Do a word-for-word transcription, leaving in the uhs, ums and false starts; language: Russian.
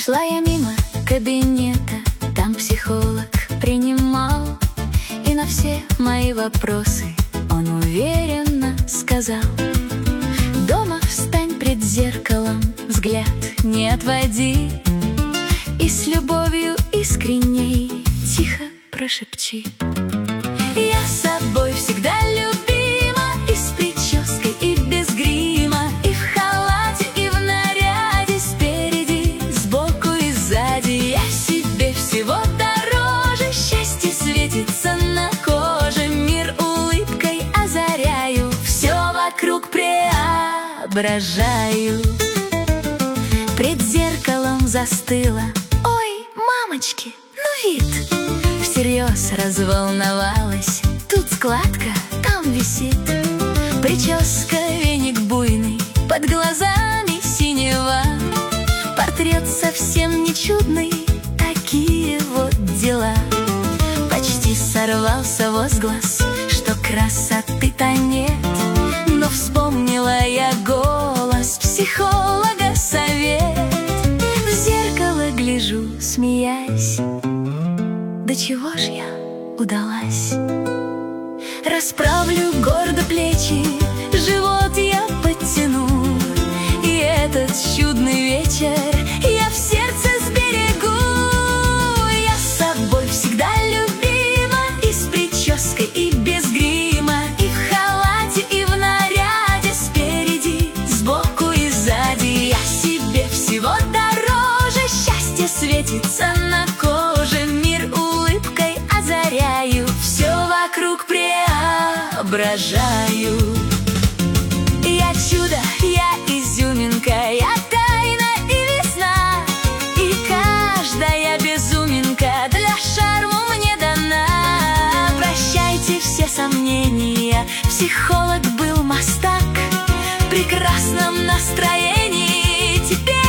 Шла я мимо кабинета, там психолог принимал, и на все мои вопросы он уверенно сказал: дома встань пред зеркалом, взгляд не отводи, и с любовью искренней тихо прошепчи: я собой всегда любима, и с прической, и без грима, и в халате, и в наряде, спереди, сбоку и сзади. Я себе всего дороже, счастье светится на коже, мир улыбкой озаряю, все вокруг преображаю. Пред зеркалом застыла: ой, мамочки, ну вид! Всерьез разволновалась: тут складка, там висит прическа, веник буйный, под глазами синева, портрет совсем не чудный, такие вот дела. Почти сорвался возглас, что красоты-то нет, но вспомнила я голос психолога, совет. В зеркало гляжу, смеясь: да чего ж я удалась? Расправлю гордо плечи, живот я подтяну, и этот чудный вечер я в сердце сберегу. Я с собой всегда любима, и с прической, и без грима, и в халате, и в наряде, спереди, сбоку и сзади. Я себе всего дороже, счастье светится на коже, мир улыбкой озаряю, все вокруг преображаю. Я чудо, я изюминка, я тайна и весна, и каждая безуминка для шарму мне дана. Прощайте все сомнения, психолог был мастак, в прекрасном настроении теперь